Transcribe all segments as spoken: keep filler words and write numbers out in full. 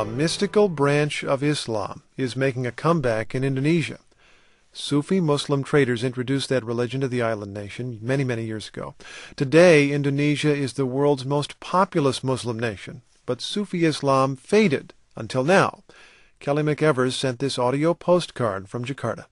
A mystical branch of Islam is making a comeback in Indonesia. Sufi Muslim traders introduced that religion to the island nation many, many years ago. Today, Indonesia is the world's most populous Muslim nation, but Sufi Islam faded until now. Kelly McEvers sent this audio postcard from Jakarta.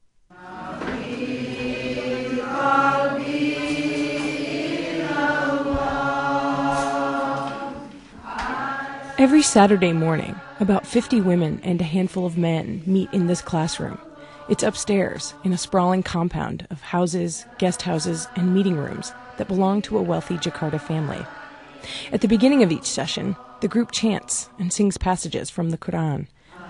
Every Saturday morning, about fifty women and a handful of men meet in this classroom. It's upstairs in a sprawling compound of houses, guest houses, and meeting rooms that belong to a wealthy Jakarta family. At the beginning of each session, the group chants and sings passages from the Quran.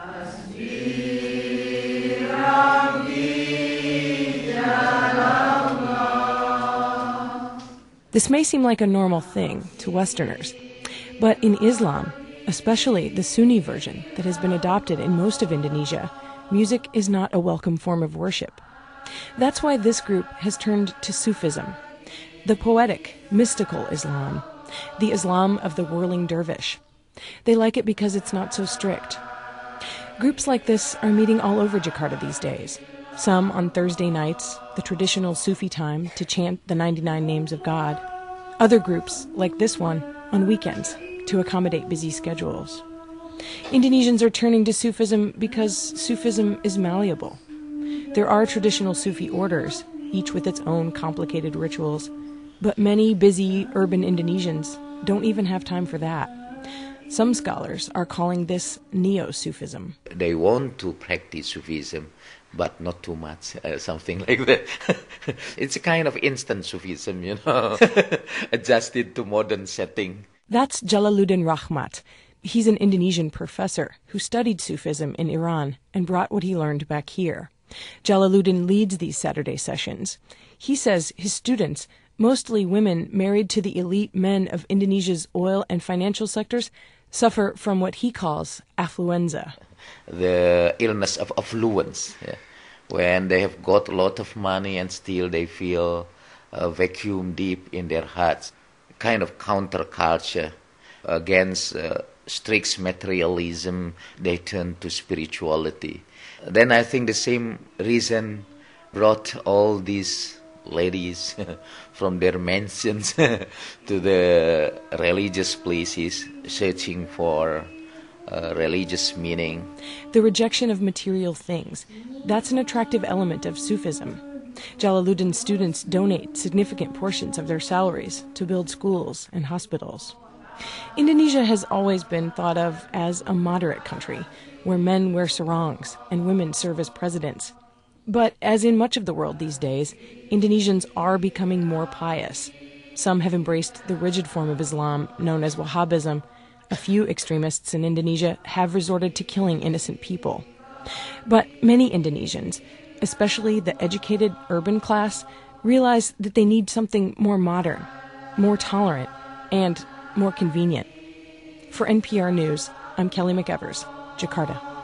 This may seem like a normal thing to Westerners, but in Islam, especially the Sunni version that has been adopted in most of Indonesia, music is not a welcome form of worship. That's why this group has turned to Sufism, the poetic, mystical Islam, the Islam of the whirling dervish. They like it because it's not so strict. Groups like this are meeting all over Jakarta these days. Some on Thursday nights, the traditional Sufi time to chant the ninety-nine names of God. Other groups, like this one, on weekends to accommodate busy schedules. Indonesians are turning to Sufism because Sufism is malleable. There are traditional Sufi orders, each with its own complicated rituals, but many busy urban Indonesians don't even have time for that. Some scholars are calling this neo-Sufism. They want to practice Sufism, but not too much, uh, something like that. It's a kind of instant Sufism, you know, adjusted to modern setting. That's Jalaluddin Rahmat. He's an Indonesian professor who studied Sufism in Iran and brought what he learned back here. Jalaluddin leads these Saturday sessions. He says his students, mostly women married to the elite men of Indonesia's oil and financial sectors, suffer from what he calls affluenza. The illness of affluence, yeah. When they have got a lot of money and still they feel a vacuum deep in their hearts. Kind of counterculture against uh, strict materialism, they turn to spirituality. Then I think the same reason brought all these ladies from their mansions to the religious places, searching for uh, religious meaning. The rejection of material things, that's an attractive element of Sufism. Jalaluddin's students donate significant portions of their salaries to build schools and hospitals. Indonesia has always been thought of as a moderate country, where men wear sarongs and women serve as presidents. But as in much of the world these days, Indonesians are becoming more pious. Some have embraced the rigid form of Islam known as Wahhabism. A few extremists in Indonesia have resorted to killing innocent people. But many Indonesians, especially the educated urban class, realize that they need something more modern, more tolerant, and more convenient. For N P R News, I'm Kelly McEvers, Jakarta.